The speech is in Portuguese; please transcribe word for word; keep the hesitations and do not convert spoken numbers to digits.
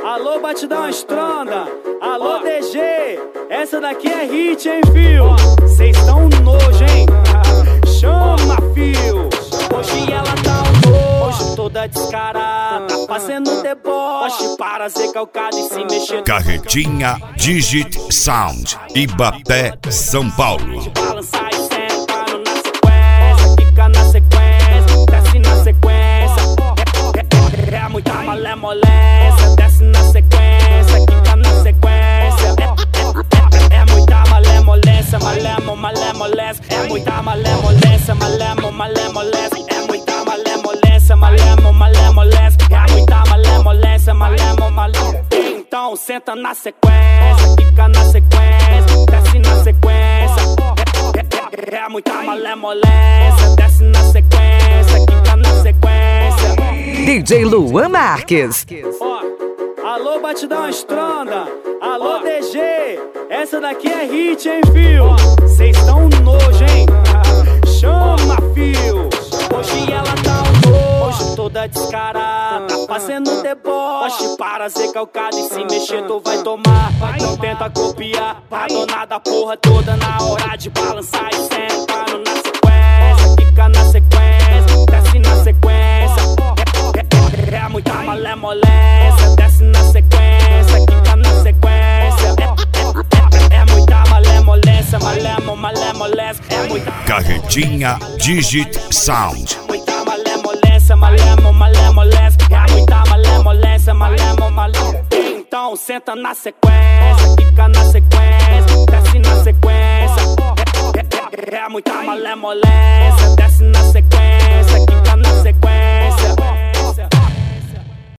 Alô, batidão estronda. Alô, D G. Essa daqui é hit, hein, fio? Cês tão nojo, hein? Chama, fio. Hoje ela tá um nojo, hoje toda descarada, fazendo deboche para ser calcada e se mexer. Carretinha Digit Sound, Ibaté, São Paulo. Balançar e sentando na sequência, fica na sequência, desce na sequência. É, é, é, é muita malemolência, desce na sequência, fica na sequência. É, é, é, é muita malemolência, malemo, malemolência. É muita malemolência, malemo, malemolência. É muita malemolência, malemo, malemolência. É muita malemolência, malemo, malemolência. Então senta na sequência, fica na sequência, desce na sequência. É, é, é, é muita malemolência, desce na sequência, fica na sequência. D J Luan Marques. Ó, alô, batidão estronda. Alô, D G. Essa daqui é hit, hein, fio? Cês tão nojo, hein? Chama, fio. Hoje ela tá um nojo, hoje toda descarada, fazendo deboche para ser calcada e se mexer tu vai tomar. Então tenta copiar, a dona da porra toda na hora de balançar e sentando na sequência, fica na sequência, desce na sequência. É, é, é, é muita malemolência, desce na sequência, fica na sequência. É, é, é, é muita malemolência, malemo, malemolência. É muita Carretinha Digit Sound. muita malemolência, malemo, malemolência. É muita malemolência, malemo, malemolência. Então senta na sequência, fica na sequência, desce na sequência. É, é, é, é muita malemolência, desce na sequência.